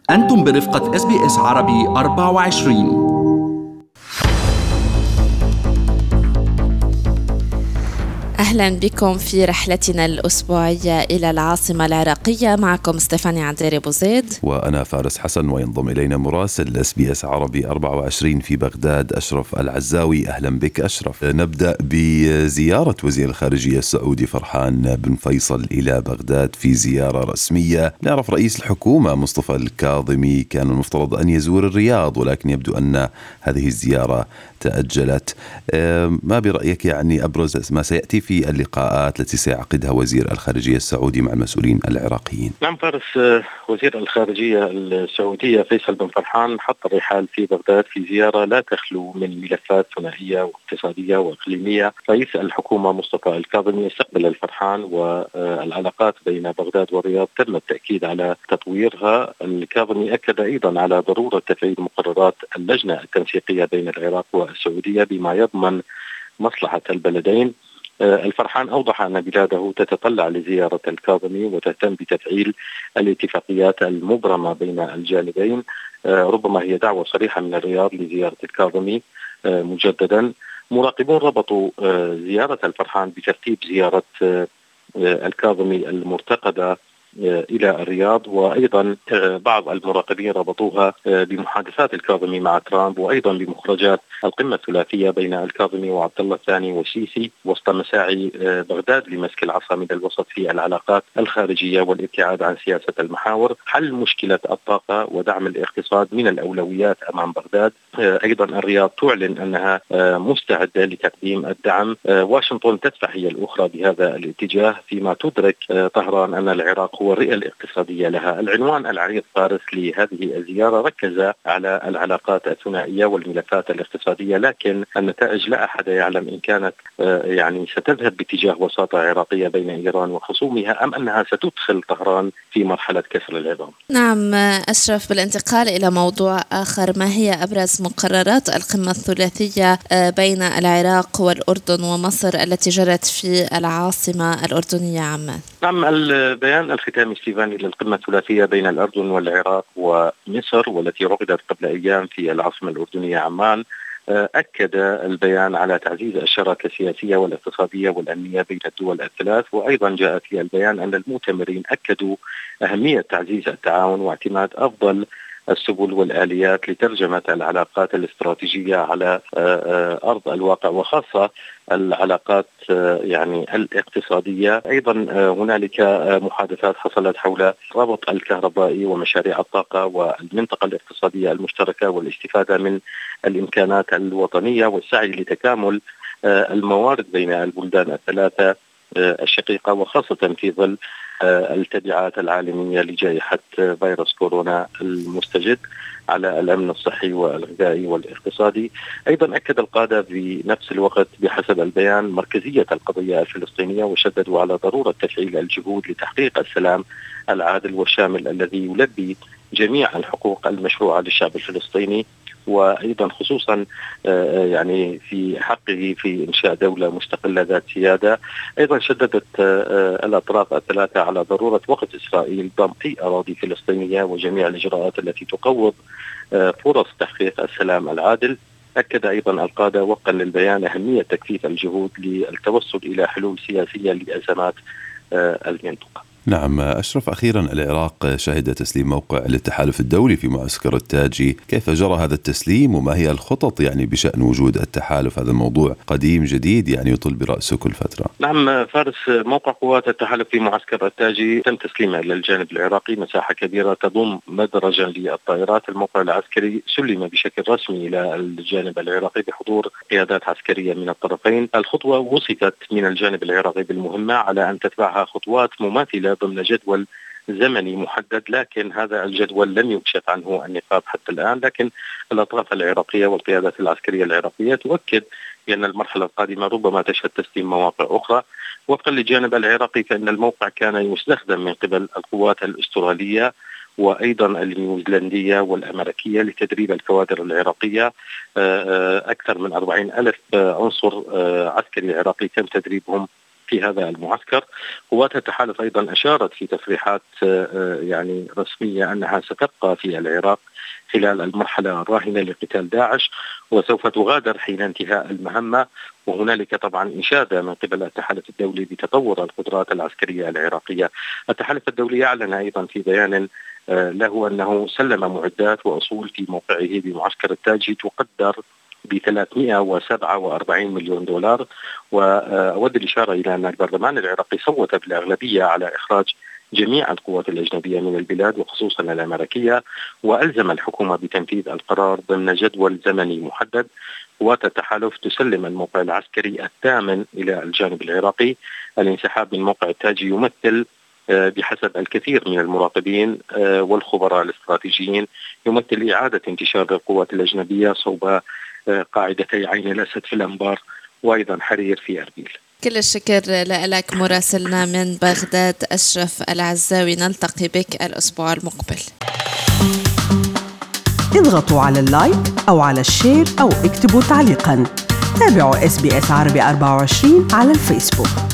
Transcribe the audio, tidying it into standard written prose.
أنتم برفقة SBS عربي 24. أهلا بكم في رحلتنا الأسبوعية إلى العاصمة العراقية. معكم ستيفاني عديري بوزيد وأنا فارس حسن، وينضم إلينا مراسل SBS عربي 24 في بغداد أشرف العزاوي. أهلا بك أشرف. نبدأ بزيارة وزير الخارجية السعودي فرحان بن فيصل إلى بغداد في زيارة رسمية. نعرف رئيس الحكومة مصطفى الكاظمي كان المفترض أن يزور الرياض، ولكن يبدو أن هذه الزيارة تأجلت. ما برأيك يعني أبرز ما سيأتي في اللقاءات التي سيعقدها وزير الخارجية السعودي مع المسؤولين العراقيين؟ نعم فارس، وزير الخارجية السعودية فيصل بن فرحان حط الرحال في بغداد في زيارة لا تخلو من ملفات ثنائية واقتصادية وإقليمية. رئيس الحكومة مصطفى الكاظمي استقبل الفرحان، والعلاقات بين بغداد والرياض تم التأكيد على تطويرها. الكاظمي أكد أيضا على ضرورة تفعيل مقررات اللجنة التنسيقية بين العراق والسعودية بما يضمن مصلحة البلدين. الفرحان أوضح أن بلاده تتطلع لزيارة الكاظمي وتهتم بتفعيل الاتفاقيات المبرمة بين الجانبين. ربما هي دعوة صريحة من الرياض لزيارة الكاظمي مجددا. مراقبون ربطوا زيارة الفرحان بترتيب زيارة الكاظمي المرتقبة إلى الرياض، وأيضا بعض المراقبين ربطوها بمحادثات الكاظمي مع ترامب، وأيضا بمخرجات القمة الثلاثية بين الكاظمي وعبد الله الثاني والسيسي وسط مساعي بغداد لمسك العصا من الوسط في العلاقات الخارجية والابتعاد عن سياسة المحاور. حل مشكلة الطاقة ودعم الاقتصاد من الأولويات أمام بغداد. أيضا الرياض تعلن أنها مستعدة لتقديم الدعم. واشنطن تدفع هي الأخرى بهذا الاتجاه، فيما تدرك طهران أن العراق هو الرئة الاقتصادية لها. العنوان العريض فارس لهذه الزيارة ركز على العلاقات الثنائية والملفات الاقتصادية، لكن النتائج لا أحد يعلم إن كانت يعني ستذهب باتجاه وساطة عراقية بين إيران وخصومها، أم أنها ستدخل طهران في مرحلة كسر العظام. نعم أشرف، بالانتقال إلى موضوع آخر، ما هي أبرز مقررات القمة الثلاثية بين العراق والأردن ومصر التي جرت في العاصمة الأردنية عمان؟ نعم، البيان الختامي ستيفاني للقمة الثلاثية بين الأردن والعراق ومصر، والتي عقدت قبل أيام في العاصمة الأردنية عمان، أكد البيان على تعزيز الشراكة السياسية والاقتصادية والأمنية بين الدول الثلاث. وأيضا جاء في البيان أن المؤتمرين أكدوا أهمية تعزيز التعاون واعتماد أفضل السبل والآليات لترجمة العلاقات الاستراتيجية على أرض الواقع، وخاصة العلاقات يعني الاقتصادية. أيضا هنالك محادثات حصلت حول ربط الكهربائي ومشاريع الطاقة والمنطقة الاقتصادية المشتركة والاستفادة من الإمكانات الوطنية والسعي لتكامل الموارد بين البلدان الثلاثة الشقيقة، وخاصة في ظل التبعات العالمية لجائحة فيروس كورونا المستجد على الأمن الصحي والغذائي والاقتصادي. أيضا أكد القادة بنفس الوقت بحسب البيان مركزية القضية الفلسطينية، وشددوا على ضرورة تفعيل الجهود لتحقيق السلام العادل والشامل الذي يلبي جميع الحقوق المشروعة للشعب الفلسطيني، وأيضا خصوصا يعني في حقه في إنشاء دولة مستقلة ذات سيادة. أيضا شددت الأطراف الثلاثة على ضرورة وقف إسرائيل ضم أي أراضي فلسطينية وجميع الإجراءات التي تقوض فرص تحقيق السلام العادل. أكد أيضا القادة وفقا للبيان أهمية تكثيف الجهود للتوصل إلى حلول سياسية لأزمات المنطقة. نعم أشرف، أخيرا العراق شهد تسليم موقع للتحالف الدولي في معسكر التاجي. كيف جرى هذا التسليم وما هي الخطط يعني بشأن وجود التحالف؟ هذا الموضوع قديم جديد يعني يطل برأسه كل فترة. نعم فارس، موقع قوات التحالف في معسكر التاجي تم تسليمه إلى الجانب العراقي. مساحة كبيرة تضم مدرجا للطائرات. الموقع العسكري سلم بشكل رسمي إلى الجانب العراقي بحضور قيادات عسكرية من الطرفين. الخطوة وصفت من الجانب العراقي بالمهمة على أن تتبعها خطوات مماثلة ضمن جدول زمني محدد، لكن هذا الجدول لم يكشف عنه النقاب حتى الآن. لكن الأطراف العراقية والقيادات العسكرية العراقية تؤكد بأن المرحلة القادمة ربما تشهد تسليم مواقع أخرى. وفقا للجانب العراقي فإن الموقع كان يستخدم من قبل القوات الأسترالية وأيضا النيوزيلندية والأمريكية لتدريب الكوادر العراقية. أكثر من 40,000 عنصر عسكري عراقي تم تدريبهم في هذا المعسكر. قوات التحالف أيضا أشارت في تصريحات يعني رسمية أنها ستبقى في العراق خلال المرحلة الراهنة لقتال داعش، وسوف تغادر حين انتهاء المهمة. وهنالك طبعا إشادة من قبل التحالف الدولي بتطور القدرات العسكرية العراقية. التحالف الدولي أعلن أيضا في بيان له أنه سلم معدات وأصول في موقعه بمعسكر التاجي تقدر ب 347 مليون دولار. وأود الإشارة إلى أن البرلمان العراقي صوت بالأغلبية على إخراج جميع القوات الأجنبية من البلاد وخصوصا الأمريكية، وألزم الحكومة بتنفيذ القرار ضمن جدول زمني محدد. قوات التحالف تسلم الموقع العسكري الثامن إلى الجانب العراقي. الانسحاب من موقع التاجي يمثل بحسب الكثير من المراقبين والخبراء الاستراتيجيين يمثل إعادة انتشار القوات الأجنبية صوب قاعدتي عين الأسد في الأنبار وأيضا حرير في أربيل. كل الشكر لك مراسلنا من بغداد أشرف العزاوي. نلتقي بك الأسبوع المقبل. اضغطوا على اللايك أو على الشير أو اكتبوا تعليقا. تابعوا SBS عربي 24 على الفيسبوك.